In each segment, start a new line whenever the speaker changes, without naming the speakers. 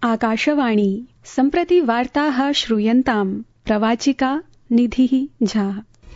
आकाशवाणी सम्प्रति वार्ताः श्रूयन्ताम् प्रवाचिका निधिः झा।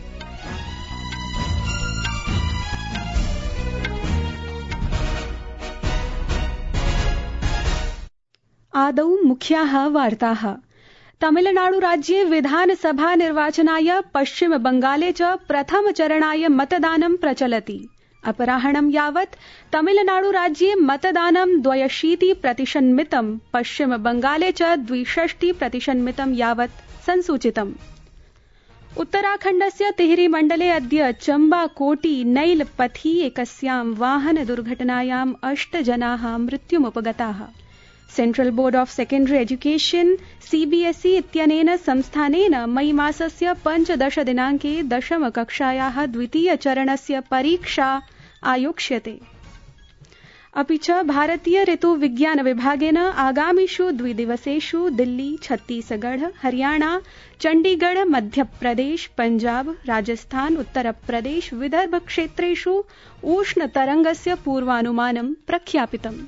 आदौ मुख्याः वार्ताः। तमिलनाडुराज्ये विधानसभा निर्वाचनाय पश्चिमबंगाले च प्रथमचरणाय मतदानं प्रचलति। अपराह्नं यावत् तमिलनाडुराज्ये मतदानं 82%, पश्चिमबंगाले च 62% यावत् संसूचितम्। उत्तराखण्डस्य तिहरी मण्डले अद्य चम्बाकोटी नैल पथि एकस्यां वाहन दुर्घटनायां 8 जनाः मृत्युमुपगताः। Central board of secondary education CBSE इत्यनेन संस्थानेन मई मासस्य 15 दिनाङ्के दशमकक्षायाः द्वितीयचरणस्य परीक्षा आयोक्ष्यते। अपि च भारतीय ऋतुविज्ञान विभागेन आगामिषु 2 दिवसेषु दिल्ली, छत्तीसगढ़, हरियाणा, चण्डीगढ़, मध्यप्रदेश, पंजाब, राजस्थान, उत्तरप्रदेश, विदर्भ क्षेत्रेषु उष्णतरङ्गस्य पूर्वानुमानं प्रख्यापितम्।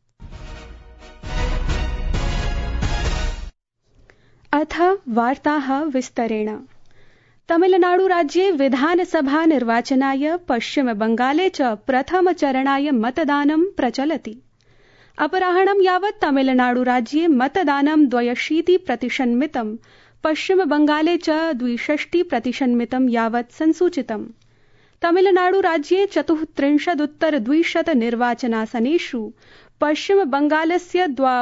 अथ वार्ताः विस्तरेण। तमिलनाडुराज्ये विधानसभा निर्वाचनाय पश्चिमबंगाले च प्रथमचरणाय मतदानं प्रचलति। अपराह्नं यावत् तमिलनाडुराज्ये मतदानं 82%, पश्चिमबंगाले च 62% यावत् संसूचितम्। तमिलनाडुराज्ये 34,200 निर्वाचनासनेषु पश्चिमबंगालस्य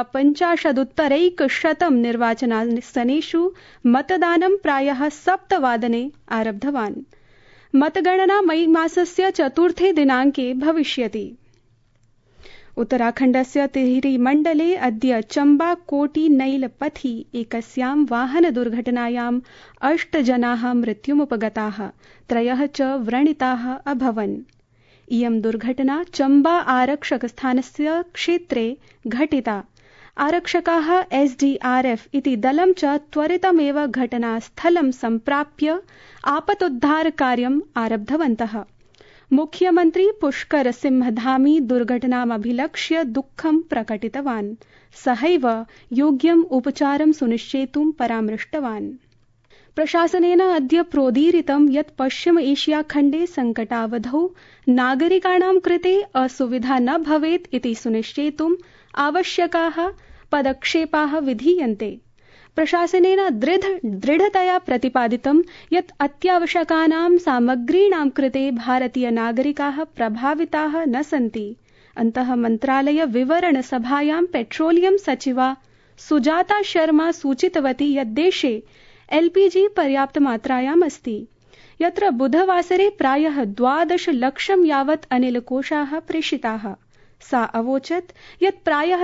52,100 निर्वाचनासनेषु मतदानं प्रायः 7 वादने आरब्धवान्। मतगणना मई मासस्य 4 दिनाङ्के भविष्यति। उत्तराखण्डस्य तिहरी मण्डले अद्य चम्बाकोटी नैल पथि एकस्यां वाहन दुर्घटनायां 8 जनाः मृत्युमुपगताः, 3 च व्रणिताः अभवन्। इयं दुर्घटना चम्बा आरक्षकस्थानस्य क्षेत्रे घटिता। आरक्षकाः SDRF इति दलं च त्वरितमेव घटनास्थलं सम्प्राप्य आपतोद्धारकार्यम् आरब्धवन्तः। मुख्यमन्त्री पुष्कर सिंहधामी दुर्घटनामभिलक्ष्य दुःखं प्रकटितवान्। सहैव योग्यम् उपचारं सुनिश्चेतुं परामृष्टवान्। प्रशासनेन अद्य प्रोदीरितं यत् पश्चिम एशिया खण्डे संकटावधौ नागरिकाणां कृते असुविधा न भवेत् इति सुनिश्चेतुम् आवश्यकाः पदक्षेपाः विधीयन्ते। प्रशासनेन दृढतया प्रतिपादितं यत् अत्यावश्यकानां सामग्रीणां कृते भारतीय नागरिकाः प्रभाविताः न सन्ति। अन्तः मन्त्रालय विवरण सभायां पेट्रोलियम सचिवा सुजाता शर्मा सूचितवती यत् देशे LPG पर्याप्तमात्रायाम् अस्ति। यत्र बुधवासरे प्रायः 12 लक्षं यावत् अनिलकोशाः प्रेषिताः। सा अवोचत् यत् प्रायः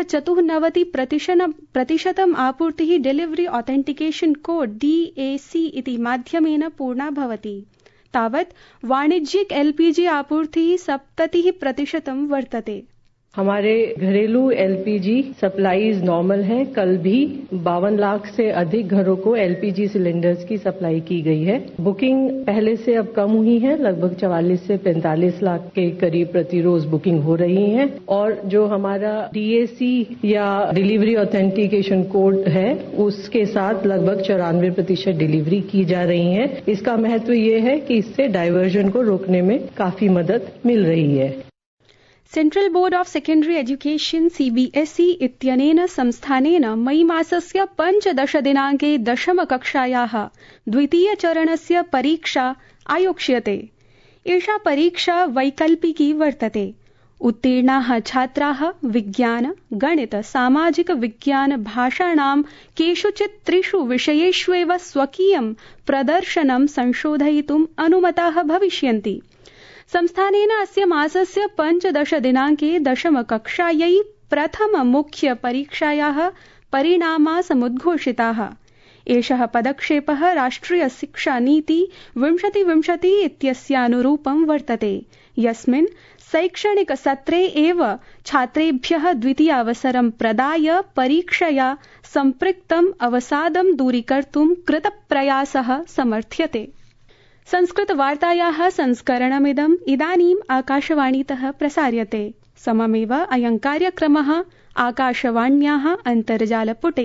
94% आपूर्तिः डिलिवरी ऑथेंटिकेशन कोड DAC इति माध्यमेन पूर्णा भवति। तावत् वाणिज्यिक LPG आपूर्तिः 70% वर्तते।
हमारे घरेलू LPG सप्लाईज नॉर्मल है। कल भी 52 लाख से अधिक घरों को LPG सिलेंडर्स की सप्लाई की गई है। बुकिंग पहले से अब कम हुई है, लगभग 44 से 45 लाख के करीब प्रतिरोज बुकिंग हो रही है। और जो हमारा DAC या डिलीवरी ऑथेंटिकेशन कोड है, उसके साथ लगभग 94% डिलीवरी की जा रही है। इसका महत्व ये है कि इससे डायवर्जन को रोकने में काफी मदद मिल रही है।
Central board of secondary education CBSE इत्यनेन संस्थानेन मई मासस्य 15 दिनाङ्के दशमकक्षायाः द्वितीयचरणस्य परीक्षा आयोक्ष्यते। एषा परीक्षा वैकल्पिकी वर्तते। उत्तीर्णाः छात्राः विज्ञान, गणित, सामाजिक विज्ञान, भाषाणां केषुचित् 3 विषयेष्वेव स्वकीयं प्रदर्शनं संशोधयितुम् अनुमताः भविष्यन्ति। संस्थानेन अस्य मासस्य 15 दिनाङ्के दशमकक्षायै प्रथम मुख्य परीक्षायाः परिणामाः समुद्घोषिताः। एषः पदक्षेपः राष्ट्रिय शिक्षा नीति 2020 इत्यस्यानुरूपं वर्तते, यस्मिन् शैक्षणिक सत्रे एव छात्रेभ्यः द्वितीयावसरं प्रदाय परीक्षया सम्पृक्तम् अवसादं दूरीकर्तुं कृतप्रयासः समर्थ्यते। संस्कृतवार्तायाः संस्करणमिदम् इदानीम् आकाशवाणीतः प्रसार्यते। सममेव अयं कार्यक्रमः आकाशवाण्याः अन्तर्जालपुटे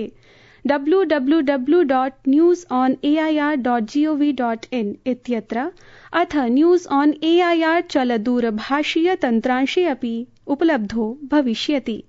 www.newsonair.gov.in इत्यत्र अथ न्यूज ऑन एआईआर चलदूरभाषीय तन्त्रांशे अपि उपलब्धो भविष्यति।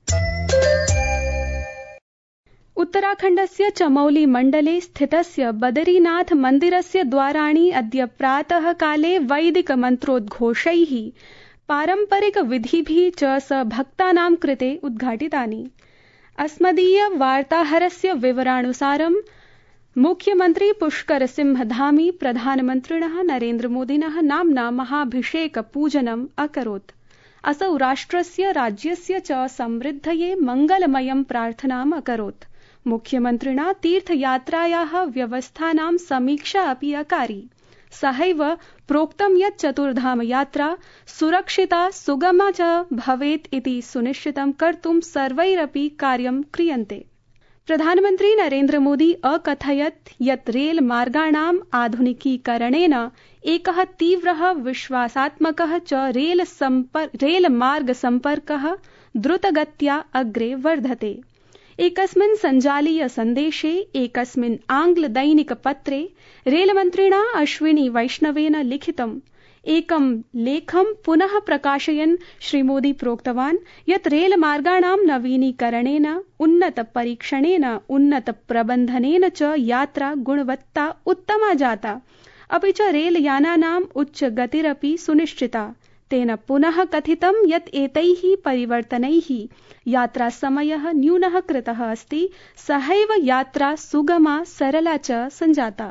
उत्तराखण्डस्य चमौली मण्डले स्थितस्य बदरीनाथ मन्दिरस्य द्वाराणि अद्य प्रातः काले वैदिक मन्त्रोद्घोषैः पारम्परिक विधिभिः च स भक्तानां कृते उद्घाटितानि। अस्मदीय वार्ताहरस्य विवरानुसारं मुख्यमन्त्री पुष्कर सिंह धामी प्रधानमन्त्रिणः नरेन्द्रमोदिनः नाम्ना महाभिषेक पूजनम् अकरोत्। असौ राष्ट्रस्य राज्यस्य च समृद्धये मङ्गलमयं प्रार्थनाम् अकरोत्। मुख्यमन्त्रिणा तीर्थयात्रायाः व्यवस्थानां समीक्षा अपि अकारी। सहैव प्रोक्तं यत् चतुर्धाम यात्रा सुरक्षिता सुगमा च भवेत् इति सुनिश्चितं कर्तुं सर्वैरपि कार्यं क्रियन्ते। प्रधानमन्त्री नरेन्द्र मोदी अकथयत् यत् रेल मार्गाणाम् आधुनिकीकरणेन एकः तीव्रः विश्वासात्मकः च रेल मार्ग सम्पर्कः द्रुतगत्या अग्रे वर्धते। एकस्मिन् सञ्जालीय सन्देशे एकस्मिन् आङ्ग्ल दैनिक पत्रे रेलमन्त्रिणा अश्विनी वैष्णवेन लिखितम् एकं लेखं पुनः प्रकाशयन् श्रीमोदी प्रोक्तवान् यत् रेलमार्गाणां नवीनीकरणेन उन्नत परीक्षणेन उन्नत प्रबन्धनेन च यात्रा गुणवत्ता उत्तमा जाता, अपि च रेलयानानाम् उच्च गतिरपि सुनिश्चिता। तेन पुनः कथितं यत् एतैः परिवर्तनैः यात्रासमयः न्यूनः कृतः अस्ति, सहैव यात्रा सुगमा सरला च सञ्जाता।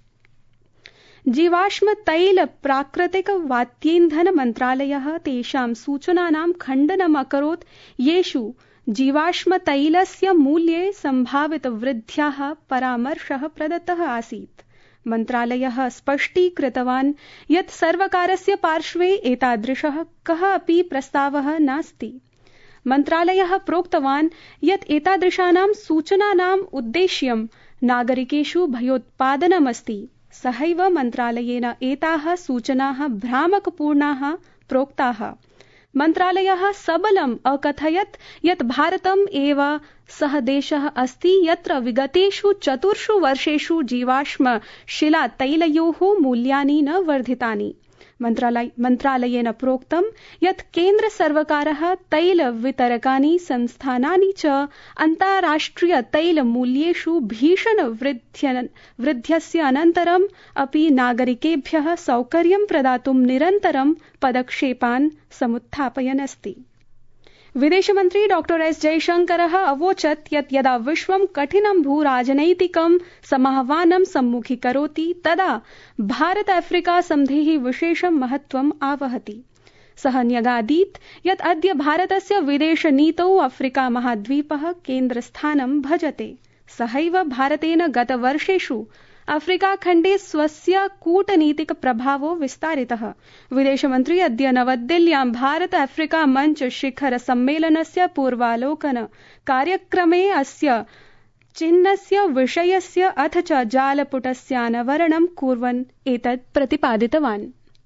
जीवाश्म तैल प्राकृतिक वात्येन्धन मन्त्रालयः तेषां सूचनानां खण्डनम् अकरोत् येषु जीवाश्म तैलस्य मूल्ये सम्भावित वृद्ध्याः परामर्शः प्रदत्तः आसीत्। मन्त्रालयः स्पष्टीकृतवान् यत् सर्वकारस्य पार्श्वे एतादृशः कः अपि प्रस्तावः नास्ति। मन्त्रालयः प्रोक्तवान् यत् एतादृशानां सूचनानाम् उद्देश्यं नागरिकेषु भयोत्पादनमस्ति। सहैव मन्त्रालयेन एताः सूचनाः भ्रामकपूर्णाः प्रोक्ताः। मन्त्रालयः सबलम् अकथयत् यत् भारतम् एव सः देशः अस्ति यत्र विगतेषु 4 वर्षेषु जीवाश्म शिलातैलयोः मूल्यानि न वर्धितानि। मन्त्रालयेन प्रोक्तं यत् केन्द्र सर्वकारः तैल वितरकानि संस्थानानि च अन्ताराष्ट्रिय तैल मूल्येषु भीषण वृद्ध्यस्य अनन्तरम् अपि नागरिकेभ्यः सौकर्यं प्रदातुं निरन्तरं पदक्षेपान् समुत्थापयन् अस्ति। विदेशमन्त्री डॉक्टर एस जयशंकरः अवोचत् यत् यदा विश्वं कठिनं भूराजनैतिकं समाह्वानं सम्मुखीकरोति तदा भारत अफ्रीका सन्धेः विशेषं महत्त्वम् आवहति। सः न्यगादीत् यत् अद्य भारतस्य विदेशनीतौ अफ्रीका महाद्वीपः केन्द्रस्थानं भजते। सहैव भारतेन गतवर्षेषु अफ्रीका खण्डे स्वस्य कूटनीतिक प्रभावो विस्तारितः। विदेशमन्त्री अद्य नवदिल्ल्यां भारत अफ्रीका मञ्च शिखर सम्मेलनस्य पूर्वालोकन कार्यक्रमे अस्य चिह्नस्य विषयस्य अथ च जालपुटस्यानवरणं कुर्वन् एतत् प्रतिपादितवान्।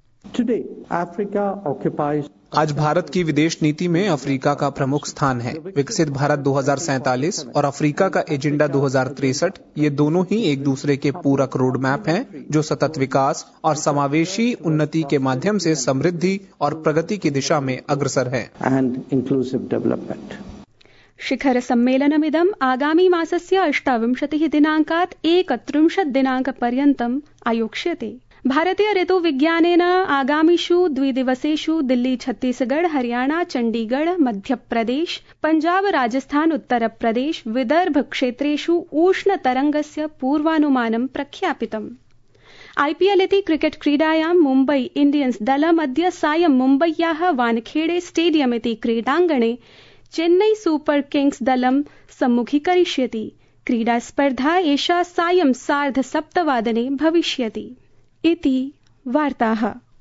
आज भारत की विदेश नीति में अफ्रीका का प्रमुख स्थान है। विकसित भारत 2047 और अफ्रीका का एजेंडा 2063 ये दोनों ही एक दूसरे के पूरक रोड मैप हैं जो सतत विकास और समावेशी उन्नति के माध्यम से समृद्धि और प्रगति की दिशा में अग्रसर है।
शिखर सम्मेलनमिदम् आगामी मासस्य 28 दिनाङ्कात् 31 दिनाङ्कपर्यन्तम् आयोक्ष्यते। भारतीय ऋतुविज्ञानेन आगामिषु 2 दिवसेषु दिल्ली छत्तीसगढ़ हरियाणा चण्डीगढ़ मध्यप्रदेश पंजाब राजस्थान उत्तरप्रदेश विदर्भ क्षेत्रेषु उष्णतरङ्गस्य पूर्वानुमानं प्रख्यापितम्। आईपीएल इति क्रिकेट क्रीडायां मुम्बई इंडियन्स दलम् अद्य सायं मुम्बय्याः वानखेड़े स्टेडियम इति क्रीडाङ्गणे चेन्नई सुपर किंग्स दलं सम्मुखीकरिष्यति। क्रीडास्पर्धा एषा सायं 7:30 भविष्यति। इति वार्ताः।